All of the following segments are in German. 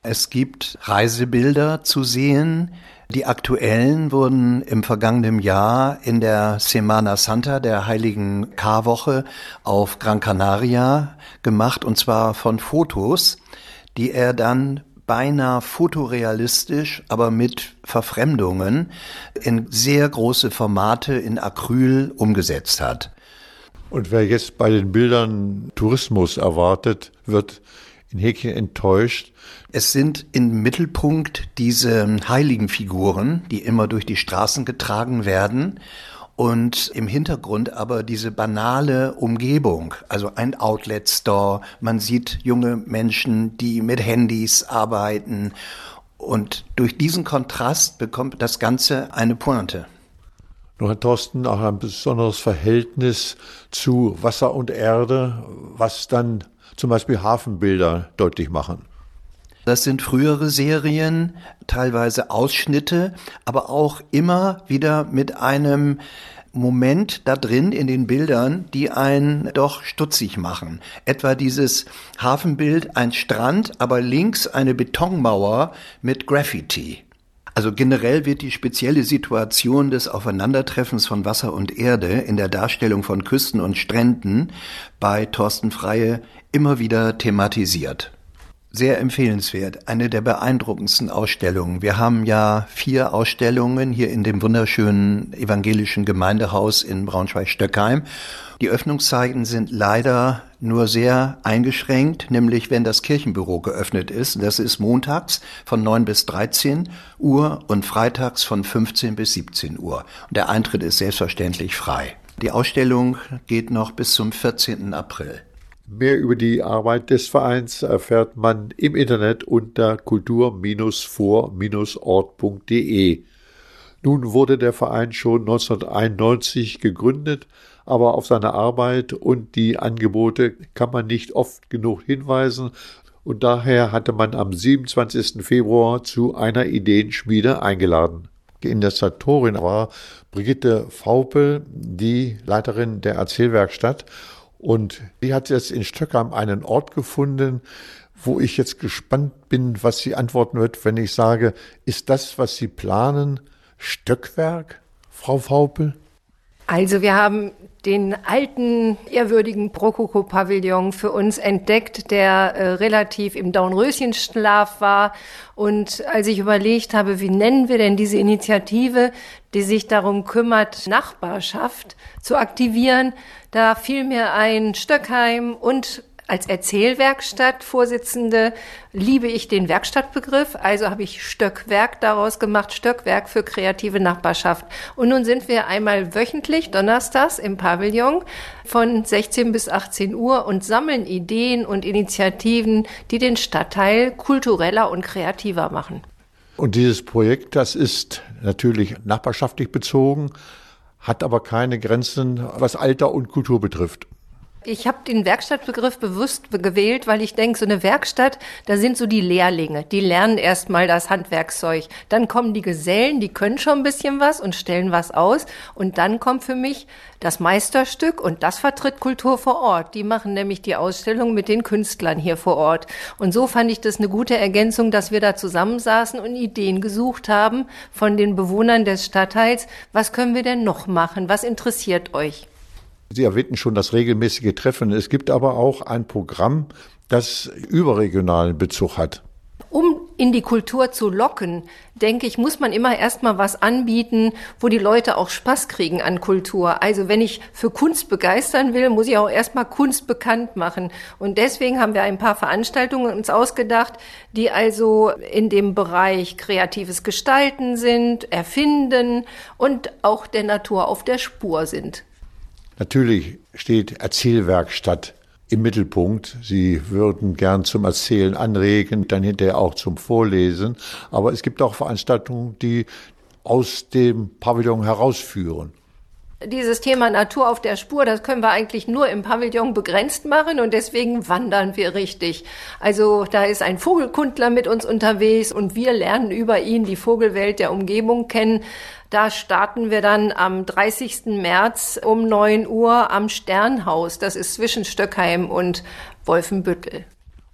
Es gibt Reisebilder zu sehen. Die aktuellen wurden im vergangenen Jahr in der Semana Santa, der heiligen Karwoche, auf Gran Canaria gemacht, und zwar von Fotos, die er dann beinahe fotorealistisch, aber mit Verfremdungen in sehr große Formate in Acryl umgesetzt hat. Und wer jetzt bei den Bildern Tourismus erwartet, wird in Häkchen enttäuscht. Es sind im Mittelpunkt diese heiligen Figuren, die immer durch die Straßen getragen werden, und im Hintergrund aber diese banale Umgebung, also ein Outlet-Store. Man sieht junge Menschen, die mit Handys arbeiten, und durch diesen Kontrast bekommt das Ganze eine Pointe. Nun hat Thorsten auch ein besonderes Verhältnis zu Wasser und Erde, was dann zum Beispiel Hafenbilder deutlich machen. Das sind frühere Serien, teilweise Ausschnitte, aber auch immer wieder mit einem Moment da drin in den Bildern, die einen doch stutzig machen. Etwa dieses Hafenbild, ein Strand, aber links eine Betonmauer mit Graffiti. Also generell wird die spezielle Situation des Aufeinandertreffens von Wasser und Erde in der Darstellung von Küsten und Stränden bei Thorsten Freye immer wieder thematisiert. Sehr empfehlenswert, eine der beeindruckendsten Ausstellungen. Wir haben ja 4 Ausstellungen hier in dem wunderschönen evangelischen Gemeindehaus in Braunschweig-Stöckheim. Die Öffnungszeiten sind leider nur sehr eingeschränkt, nämlich wenn das Kirchenbüro geöffnet ist. Das ist montags von 9 bis 13 Uhr und freitags von 15 bis 17 Uhr. Und der Eintritt ist selbstverständlich frei. Die Ausstellung geht noch bis zum 14. April. Mehr über die Arbeit des Vereins erfährt man im Internet unter kultur-vor-ort.de. Nun wurde der Verein schon 1991 gegründet, aber auf seine Arbeit und die Angebote kann man nicht oft genug hinweisen, und daher hatte man am 27. Februar zu einer Ideenschmiede eingeladen. Initiatorin war Brigitte Vaupel, die Leiterin der Erzählwerkstatt. Und die hat jetzt in Stöckheim einen Ort gefunden, wo ich jetzt gespannt bin, was sie antworten wird, wenn ich sage, ist das, was Sie planen, Stöckwerk, Frau Vaupel? Also wir haben den alten, ehrwürdigen Prokoko-Pavillon für uns entdeckt, der relativ im Dornröschenschlaf war. Und als ich überlegt habe, wie nennen wir denn diese Initiative, die sich darum kümmert, Nachbarschaft zu aktivieren, da fiel mir ein Stöckheim, und als Erzählwerkstatt Vorsitzende liebe ich den Werkstattbegriff, also habe ich Stöckwerk daraus gemacht, Stöckwerk für kreative Nachbarschaft. Und nun sind wir einmal wöchentlich, donnerstags im Pavillon von 16 bis 18 Uhr und sammeln Ideen und Initiativen, die den Stadtteil kultureller und kreativer machen. Und dieses Projekt, das ist natürlich nachbarschaftlich bezogen, hat aber keine Grenzen, was Alter und Kultur betrifft. Ich habe den Werkstattbegriff bewusst gewählt, weil ich denke, so eine Werkstatt, da sind so die Lehrlinge, die lernen erstmal das Handwerkszeug. Dann kommen die Gesellen, die können schon ein bisschen was und stellen was aus. Und dann kommt für mich das Meisterstück, und das vertritt Kultur vor Ort. Die machen nämlich die Ausstellung mit den Künstlern hier vor Ort. Und so fand ich das eine gute Ergänzung, dass wir da zusammensaßen und Ideen gesucht haben von den Bewohnern des Stadtteils. Was können wir denn noch machen? Was interessiert euch? Sie erwähnten schon das regelmäßige Treffen. Es gibt aber auch ein Programm, das überregionalen Bezug hat. Um in die Kultur zu locken, denke ich, muss man immer erstmal was anbieten, wo die Leute auch Spaß kriegen an Kultur. Also wenn ich für Kunst begeistern will, muss ich auch erstmal Kunst bekannt machen. Und deswegen haben wir ein paar Veranstaltungen uns ausgedacht, die also in dem Bereich kreatives Gestalten sind, Erfinden und auch der Natur auf der Spur sind. Natürlich steht Erzählwerkstatt im Mittelpunkt. Sie würden gern zum Erzählen anregen, dann hinterher auch zum Vorlesen. Aber es gibt auch Veranstaltungen, die aus dem Pavillon herausführen. Dieses Thema Natur auf der Spur, das können wir eigentlich nur im Pavillon begrenzt machen, und deswegen wandern wir richtig. Also da ist ein Vogelkundler mit uns unterwegs und wir lernen über ihn die Vogelwelt der Umgebung kennen. Da starten wir dann am 30. März um 9 Uhr am Sternhaus. Das ist zwischen Stöckheim und Wolfenbüttel.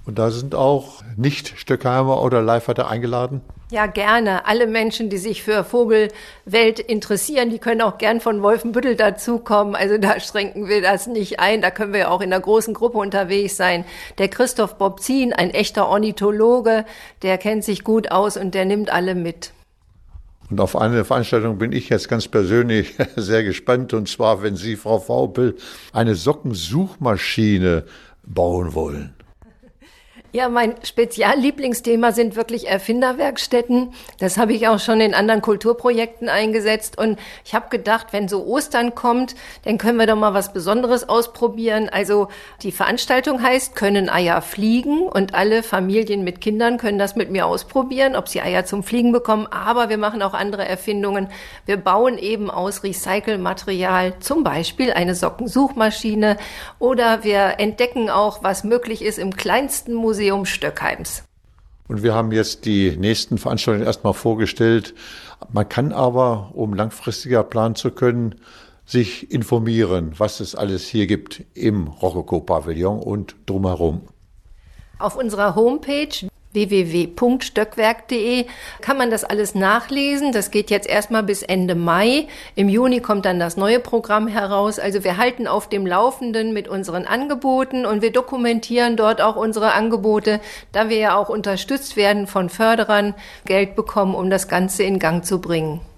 Und da sind auch Nicht-Stöckheimer oder Leihvater eingeladen? Ja, gerne. Alle Menschen, die sich für Vogelwelt interessieren, die können auch gern von Wolfenbüttel dazukommen. Also da schränken wir das nicht ein. Da können wir auch in einer großen Gruppe unterwegs sein. Der Christoph Bobzin, ein echter Ornithologe, der kennt sich gut aus und der nimmt alle mit. Und auf eine Veranstaltung bin ich jetzt ganz persönlich sehr gespannt. Und zwar, wenn Sie, Frau Vaupel, eine Sockensuchmaschine bauen wollen. Ja, mein Speziallieblingsthema sind wirklich Erfinderwerkstätten. Das habe ich auch schon in anderen Kulturprojekten eingesetzt. Und ich habe gedacht, wenn so Ostern kommt, dann können wir doch mal was Besonderes ausprobieren. Also die Veranstaltung heißt, können Eier fliegen? Und alle Familien mit Kindern können das mit mir ausprobieren, ob sie Eier zum Fliegen bekommen. Aber wir machen auch andere Erfindungen. Wir bauen eben aus Recycelmaterial zum Beispiel eine Sockensuchmaschine. Oder wir entdecken auch, was möglich ist im kleinsten Museum Stöckheims. Und wir haben jetzt die nächsten Veranstaltungen erstmal vorgestellt. Man kann aber, um langfristiger planen zu können, sich informieren, was es alles hier gibt im Rokoko-Pavillon und drumherum. Auf unserer Homepage www.stöckwerk.de kann man das alles nachlesen. Das geht jetzt erstmal bis Ende Mai. Im Juni kommt dann das neue Programm heraus. Also wir halten auf dem Laufenden mit unseren Angeboten und wir dokumentieren dort auch unsere Angebote, da wir ja auch unterstützt werden von Förderern, Geld bekommen, um das Ganze in Gang zu bringen.